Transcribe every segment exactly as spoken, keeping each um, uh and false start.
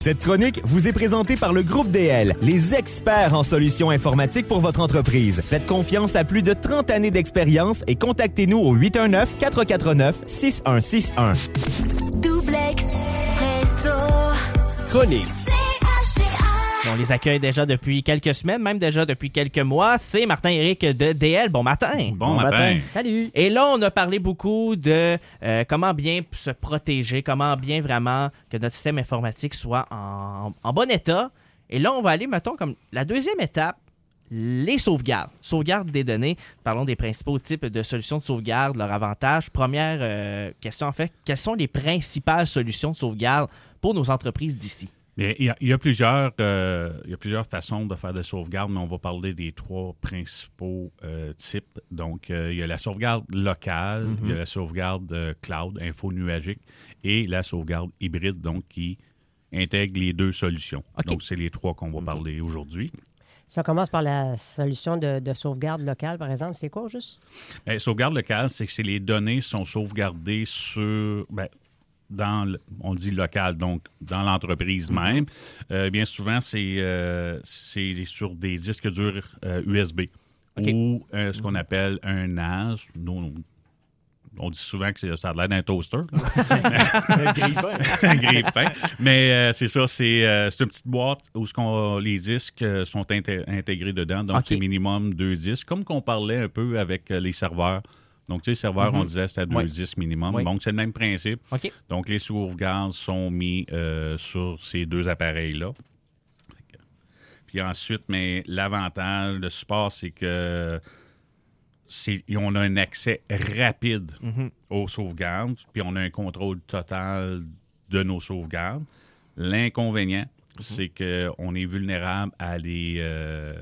Cette chronique vous est présentée par le Groupe D L, les experts en solutions informatiques pour votre entreprise. Faites confiance à plus de trente années d'expérience et contactez-nous au huit un neuf, quatre quatre neuf, six un six un. Double Expresso. Chronique. On les accueille déjà depuis quelques semaines, même déjà depuis quelques mois. C'est Martin-Éric de D L. Bon matin. Bon, bon matin. matin. Salut. Et là, on a parlé beaucoup de euh, comment bien se protéger, comment bien vraiment que notre système informatique soit en, en bon état. Et là, on va aller, mettons, comme la deuxième étape, les sauvegardes. Sauvegarde des données. Parlons des principaux types de solutions de sauvegarde, leurs avantages. Première euh, question, en fait, quelles sont les principales solutions de sauvegarde pour nos entreprises d'ici? Il y, a, il, y a plusieurs, euh, il y a plusieurs façons de faire des sauvegardes, mais on va parler des trois principaux euh, types. Donc, euh, il y a la sauvegarde locale, mm-hmm. il y a la sauvegarde euh, cloud, info-nuagique, et la sauvegarde hybride, donc qui intègre les deux solutions. Okay. Donc, c'est les trois qu'on va mm-hmm. parler aujourd'hui. Si on commence par la solution de, de sauvegarde locale, par exemple, c'est quoi juste? Bien, sauvegarde locale, c'est que c'est les données sont sauvegardées sur... Bien, dans, le, on dit local, donc dans l'entreprise mm-hmm. même. Euh, bien souvent, c'est, euh, c'est sur des disques durs euh, U S B okay. ou euh, ce mm-hmm. qu'on appelle un N A S. Nous, on dit souvent que ça a l'air d'un toaster. Un grille-pain. Un grille-pain. Mais euh, c'est ça, c'est, euh, c'est une petite boîte où ce qu'on, les disques sont inté- intégrés dedans. Donc, okay. c'est minimum deux disques, comme qu'on parlait un peu avec les serveurs. Donc, tu sais, serveur, mm-hmm. on disait c'était à deux oui. disques minimum. Oui. Donc, c'est le même principe. Okay. Donc, les sauvegardes sont mis euh, sur ces deux appareils-là. Puis ensuite, mais l'avantage de support, c'est que c'est, on a un accès rapide mm-hmm. aux sauvegardes, puis on a un contrôle total de nos sauvegardes. L'inconvénient, mm-hmm. c'est qu'on est vulnérable à des... Euh,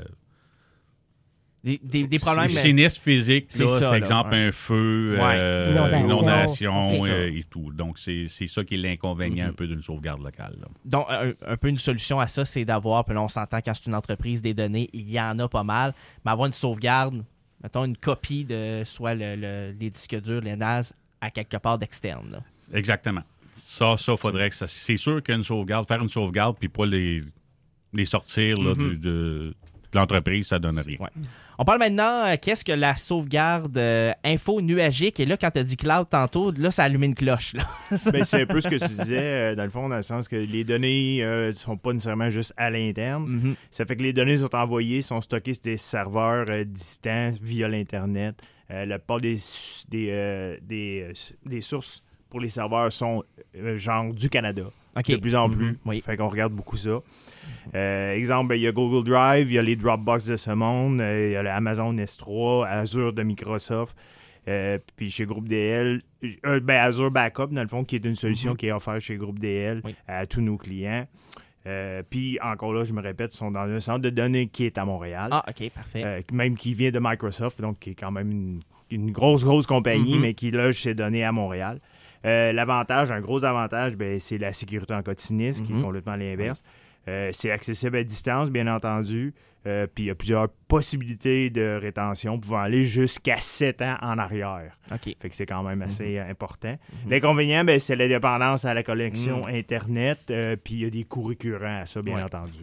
Des, des, des problèmes... Sinistres physiques, c'est, c'est ça, par exemple là, un feu, ouais. euh, inondation, inondation okay. euh, et tout. Donc, c'est, c'est ça qui est l'inconvénient mm-hmm. un peu d'une sauvegarde locale. Là. Donc, un, un peu une solution à ça, c'est d'avoir, puis là, on s'entend quand c'est une entreprise, des données, il y en a pas mal, mais avoir une sauvegarde, mettons une copie de soit le, le, les disques durs, les N A S, à quelque part d'externe. Là. Exactement. Ça, ça, faudrait que ça... C'est sûr qu'une sauvegarde, faire une sauvegarde, puis pas les, les sortir là, mm-hmm. du, de... de l'entreprise, ça donne rien. Ouais. On parle maintenant, euh, qu'est-ce que la sauvegarde euh, info-nuagique? Et là, quand tu as dit cloud tantôt, là, ça allume une cloche. Là. Ben, c'est un peu ce que tu disais, euh, dans le fond, dans le sens que les données ne euh, sont pas nécessairement juste à l'interne. Mm-hmm. Ça fait que les données sont envoyées, sont stockées sur des serveurs euh, distants via l'Internet. Euh, la plupart des, des, euh, des, euh, des sources pour les serveurs sont euh, genre du Canada. Okay. De plus en plus. Mm-hmm. Oui. Fait qu'on regarde beaucoup ça. Euh, exemple, il y a Google Drive, il y a les Dropbox de ce monde, euh, il y a l'Amazon S trois, Azure de Microsoft. Euh, puis chez Groupe D L, euh, ben Azure Backup, dans le fond, qui est une solution mm-hmm. qui est offerte chez Groupe D L oui. à tous nos clients. Euh, puis encore là, je me répète, ils sont dans un centre de données qui est à Montréal. Ah, OK, parfait. Euh, même qui vient de Microsoft, donc qui est quand même une, une grosse, grosse compagnie, mm-hmm. mais qui loge ses données à Montréal. Euh, l'avantage, un gros avantage, ben, c'est la sécurité en cas de sinistre, mm-hmm. qui est complètement l'inverse. Euh, c'est accessible à distance, bien entendu. Euh, puis il y a plusieurs possibilités de rétention pouvant aller jusqu'à sept ans en arrière. Okay. Fait que c'est quand même assez mm-hmm. important. Mm-hmm. L'inconvénient, ben, c'est la dépendance à la connexion mm-hmm. Internet. Euh, puis il y a des coûts récurrents à ça, bien ouais. entendu.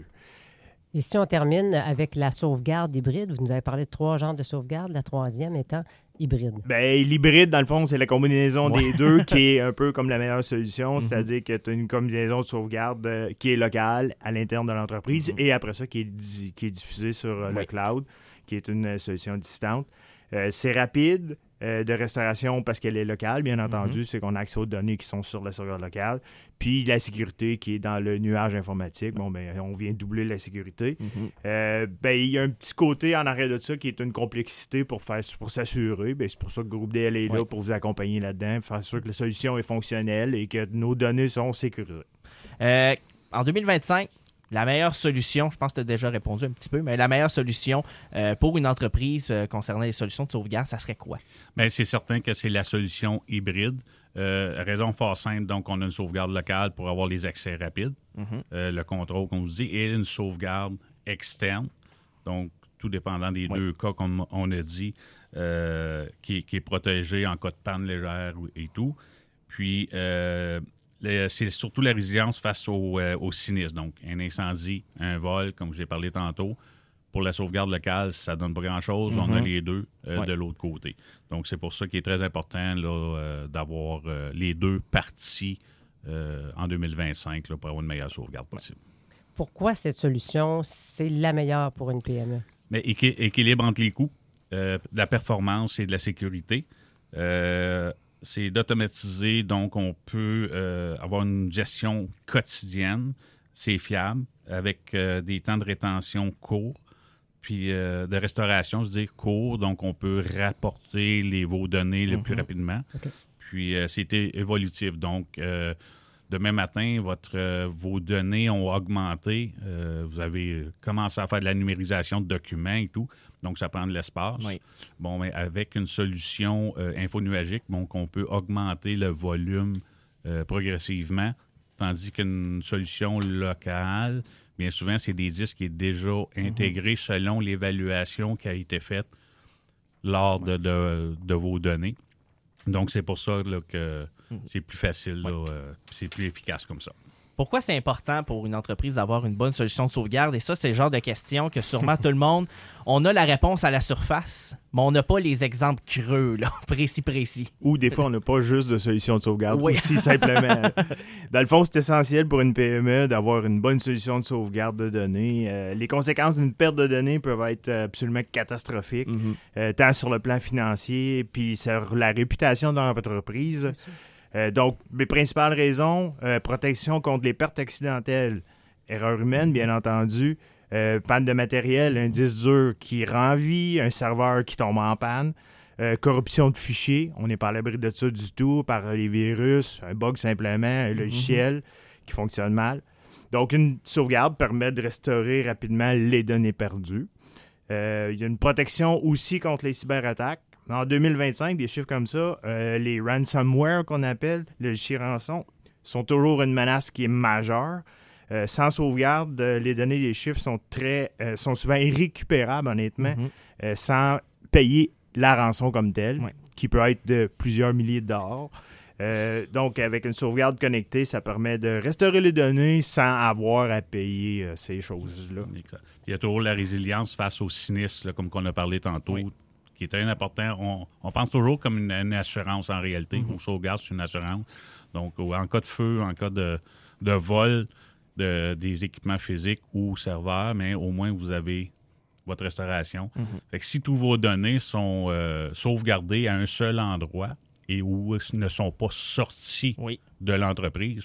Et si on termine avec la sauvegarde hybride, vous nous avez parlé de trois genres de sauvegarde, la troisième étant hybride. Bien, l'hybride, dans le fond, c'est la combinaison ouais. des deux qui est un peu comme la meilleure solution, mm-hmm. c'est-à-dire que tu as une combinaison de sauvegarde euh, qui est locale à l'interne de l'entreprise mm-hmm. et après ça, qui est, di- qui est diffusée sur euh, ouais. le cloud, qui est une euh, solution distante. Euh, c'est rapide euh, de restauration parce qu'elle est locale, bien entendu, mm-hmm. c'est qu'on a accès aux données qui sont sur le serveur local. Puis la sécurité qui est dans le nuage informatique. Bon, ben on vient doubler la sécurité. Mm-hmm. Euh, ben, il y a un petit côté en arrière de ça qui est une complexité pour faire pour s'assurer. Ben, c'est pour ça que Groupe D L est là oui. pour vous accompagner là-dedans, faire sûr que la solution est fonctionnelle et que nos données sont sécurisées. Euh, en deux mille vingt-cinq, la meilleure solution, je pense que tu as déjà répondu un petit peu, mais la meilleure solution euh, pour une entreprise euh, concernant les solutions de sauvegarde, ça serait quoi? Bien, c'est certain que c'est la solution hybride. Euh, raison fort simple, donc on a une sauvegarde locale pour avoir les accès rapides, mm-hmm. euh, le contrôle, comme on dit, et une sauvegarde externe, donc tout dépendant des oui. deux cas, comme on a dit, euh, qui, qui est protégé en cas de panne légère et tout. Puis, euh, le, c'est surtout la résilience face au, euh, au sinistre. Donc, un incendie, un vol, comme j'ai parlé tantôt. Pour la sauvegarde locale, ça ne donne pas grand-chose. Mm-hmm. On a les deux euh, ouais. de l'autre côté. Donc, c'est pour ça qu'il est très important là, euh, d'avoir euh, les deux parties euh, en deux mille vingt-cinq là, pour avoir une meilleure sauvegarde possible. Pourquoi cette solution, c'est la meilleure pour une P M E? Mais équi- équilibre entre les coûts, euh, de la performance et de la sécurité. Euh, c'est d'automatiser, donc on peut euh, avoir une gestion quotidienne. C'est fiable, avec euh, des temps de rétention courts. Puis euh, de restauration, je veux dire court, donc on peut rapporter les, vos données le mm-hmm. plus rapidement. Okay. Puis euh, c'était évolutif. Donc, euh, demain matin, votre, euh, vos données ont augmenté. Euh, vous avez commencé à faire de la numérisation de documents et tout. Donc, ça prend de l'espace. Oui. Bon, mais avec une solution euh, infonuagique, donc on peut augmenter le volume euh, progressivement, tandis qu'une solution locale, bien souvent, c'est des disques qui est déjà intégrés mm-hmm. selon l'évaluation qui a été faite lors de, de, de vos données. Donc, c'est pour ça là, que mm-hmm. c'est plus facile, là, oui. euh, c'est plus efficace comme ça. Pourquoi c'est important pour une entreprise d'avoir une bonne solution de sauvegarde? Et ça, c'est le genre de question que sûrement tout le monde, on a la réponse à la surface, mais on n'a pas les exemples creux, là, précis, précis. Ou des fois, on n'a pas juste de solution de sauvegarde, oui. aussi simplement. Dans le fond, c'est essentiel pour une P M E d'avoir une bonne solution de sauvegarde de données. Euh, les conséquences d'une perte de données peuvent être absolument catastrophiques, mm-hmm. euh, tant sur le plan financier, puis sur la réputation de l'entreprise. Euh, donc, les principales raisons, euh, protection contre les pertes accidentelles, erreur humaine, bien entendu, euh, panne de matériel, un disque dur qui rend vie, un serveur qui tombe en panne, euh, corruption de fichiers, on n'est pas à l'abri de ça du tout, par les virus, un bug simplement, un logiciel mm-hmm. qui fonctionne mal. Donc, une sauvegarde permet de restaurer rapidement les données perdues. Euh, il y a une protection aussi contre les cyberattaques. En deux mille vingt-cinq, des chiffres comme ça, euh, les ransomware qu'on appelle, le logiciel rançon, sont toujours une menace qui est majeure. Euh, sans sauvegarde, euh, les données des chiffres sont très, euh, sont souvent irrécupérables, honnêtement, mm-hmm. euh, sans payer la rançon comme telle, ouais. qui peut être de plusieurs milliers de dollars. Euh, donc, avec une sauvegarde connectée, ça permet de restaurer les données sans avoir à payer euh, ces choses-là. Il y a toujours la résilience face au sinistre, là, comme on a parlé tantôt. Oui. Qui est très important. On, on pense toujours comme une, une assurance en réalité. Mm-hmm. Au sauvegarde, c'est une assurance. Donc, en cas de feu, en cas de, de vol de, des équipements physiques ou serveurs, mais au moins, vous avez votre restauration. Mm-hmm. Fait que si tous vos données sont euh, sauvegardées à un seul endroit et où ne sont pas sorties oui. de l'entreprise,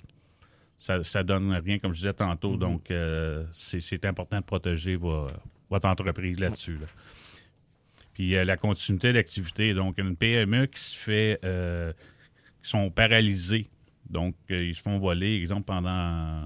ça ne donne rien, comme je disais tantôt. Mm-hmm. Donc, euh, c'est, c'est important de protéger vo, votre entreprise là-dessus. Là. Puis euh, la continuité d'activité. Donc, une P M E qui se fait, euh, qui sont paralysés. Donc, euh, ils se font voler, exemple, pendant,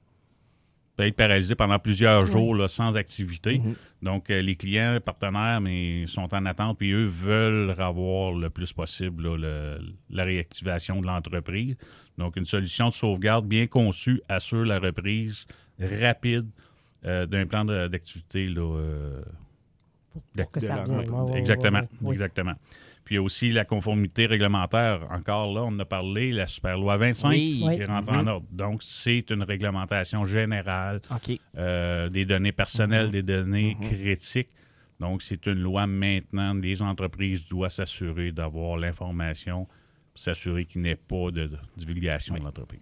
peut être paralysés pendant plusieurs oui. jours là, sans activité. Mm-hmm. Donc, euh, les clients, les partenaires, mais sont en attente, puis eux veulent avoir le plus possible là, le, la réactivation de l'entreprise. Donc, une solution de sauvegarde bien conçue assure la reprise rapide euh, d'un plan de, d'activité là, euh, Pour que ça revienne. Ouais, exactement, ouais, ouais. exactement. Puis il y a aussi la conformité réglementaire. Encore là, on en a parlé, la Superloi vingt-cinq oui. qui oui. rentre mm-hmm. en ordre. Donc, c'est une réglementation générale okay. euh, des données personnelles, mm-hmm. des données mm-hmm. critiques. Donc, c'est une loi maintenant. Les entreprises doivent s'assurer d'avoir l'information pour s'assurer qu'il n'y ait pas de, de divulgation oui. de l'entreprise.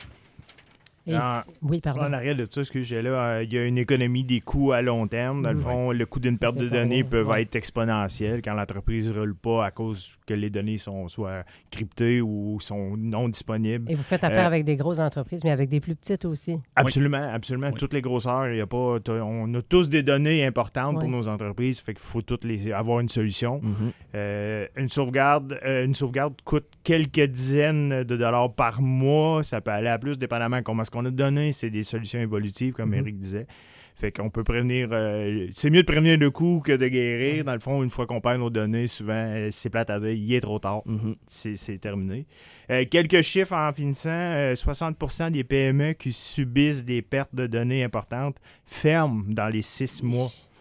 En, oui, pardon. En arrière de ça, ce que j'ai là, il y a une économie des coûts à long terme. Dans oui. le fond, le coût d'une perte c'est de données peut ouais. être exponentiel quand l'entreprise ne roule pas à cause que les données sont soit cryptées ou sont non disponibles. Et vous faites affaire euh, avec des grosses entreprises, mais avec des plus petites aussi. Absolument, oui. absolument. Oui. Toutes les grosseurs, il y a pas, on a tous des données importantes oui. pour nos entreprises, fait qu'il faut toutes les avoir une solution. Mm-hmm. Euh, une sauvegarde, euh, une sauvegarde coûte quelques dizaines de dollars par mois. Ça peut aller à plus, dépendamment de comment est-ce qu'on a de données. C'est des solutions évolutives, comme mm-hmm. Éric disait. Fait qu'on peut prévenir... Euh, c'est mieux de prévenir le coup que de guérir. Mm-hmm. Dans le fond, une fois qu'on perd nos données, souvent, euh, c'est plate à dire, il est trop tard. Mm-hmm. C'est, c'est terminé. Euh, quelques chiffres en finissant. Euh, soixante pour cent des P M E qui subissent des pertes de données importantes ferment dans les six mois.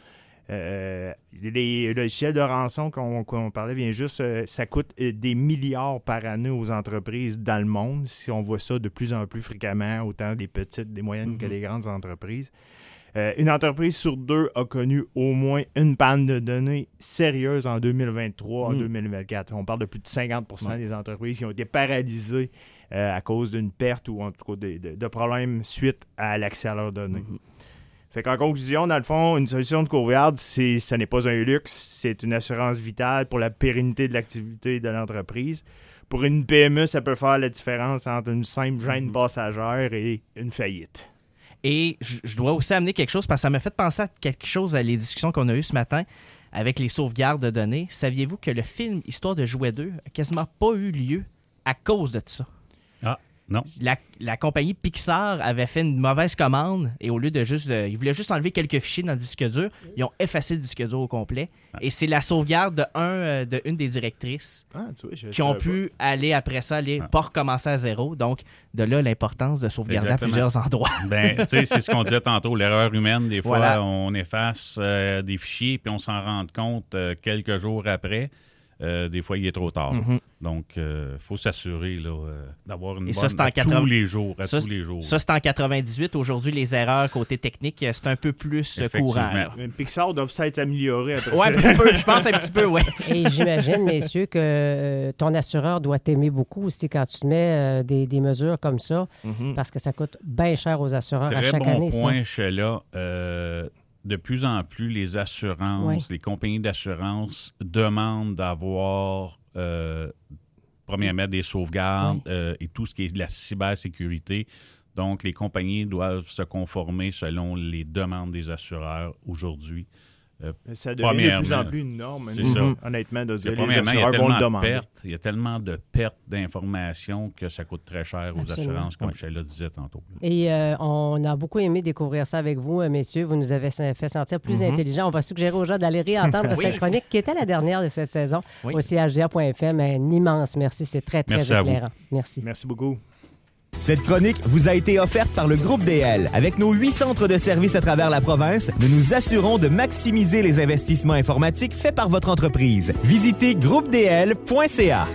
Euh, les logiciels de rançon qu'on, qu'on parlait, bien juste, euh, ça coûte des milliards par année aux entreprises dans le monde. Si on voit ça de plus en plus fréquemment, autant des petites, des moyennes mm-hmm. que des grandes entreprises. Euh, une entreprise sur deux a connu au moins une panne de données sérieuse en deux mille vingt-trois, mm. en deux mille vingt-quatre. On parle de plus de cinquante pour cent ouais. des entreprises qui ont été paralysées euh, à cause d'une perte ou en tout cas de, de, de problèmes suite à l'accès à leurs données. Mm-hmm. Fait qu'en conclusion, dans le fond, une solution de courriel, c'est, ça n'est pas un luxe, c'est une assurance vitale pour la pérennité de l'activité de l'entreprise. Pour une P M E, ça peut faire la différence entre une simple gêne mm-hmm. passagère et une faillite. Et je, je dois aussi amener quelque chose, parce que ça m'a fait penser à quelque chose à les discussions qu'on a eues ce matin avec les sauvegardes de données. Saviez-vous que le film Histoire de Jouet deux n'a quasiment pas eu lieu à cause de ça? Ah. Non. La, la compagnie Pixar avait fait une mauvaise commande et au lieu de juste... Euh, ils voulaient juste enlever quelques fichiers dans le disque dur. Ils ont effacé le disque dur au complet. Ah. Et c'est la sauvegarde de, un, euh, de une des directrices ah, tu vois, je qui ont pu pas. aller après ça, aller ah. pas recommencer à zéro. Donc, de là, l'importance de sauvegarder Exactement. à plusieurs endroits. Ben, tu sais, c'est ce qu'on disait tantôt. L'erreur humaine, des fois, voilà. on efface euh, des fichiers puis on s'en rend compte euh, quelques jours après. Euh, des fois, il est trop tard. Mm-hmm. Donc, il euh, faut s'assurer là, euh, d'avoir une Et bonne ça, à quatre-vingts... tous les jours. À ça, tous les jours. Ça, c'est en quatre-vingt-dix-huit. Aujourd'hui, les erreurs côté technique, c'est un peu plus courant. Pixar doit s'être amélioré après ouais, ça. un petit peu. Je pense un petit peu, oui. Et j'imagine, messieurs, que euh, ton assureur doit t'aimer beaucoup aussi quand tu te mets euh, des, des mesures comme ça, mm-hmm. parce que ça coûte bien cher aux assureurs Très à chaque bon année. Très bon point, Sheila. Euh, de plus en plus, les assurances, oui. les compagnies d'assurance demandent d'avoir... Euh, premièrement, des sauvegardes oui. euh, et tout ce qui est de la cybersécurité. Donc, les compagnies doivent se conformer selon les demandes des assureurs aujourd'hui. Euh, ça devient de plus en plus une norme. C'est ça. Honnêtement, de dire, les assureurs vont le demander. Il y a tellement de pertes d'informations que ça coûte très cher aux Absolument. assurances, comme oui. Sheila disait tantôt. Et euh, on a beaucoup aimé découvrir ça avec vous, messieurs. Vous nous avez fait sentir plus mm-hmm. intelligents. On va suggérer aux gens d'aller réentendre oui. cette chronique qui était la dernière de cette saison oui. au C H D A point F M. Un immense merci. C'est très, très merci éclairant. Merci. Merci beaucoup. Cette chronique vous a été offerte par le Groupe D L. Avec nos huit centres de services à travers la province, nous nous assurons de maximiser les investissements informatiques faits par votre entreprise. Visitez groupe d l point c a.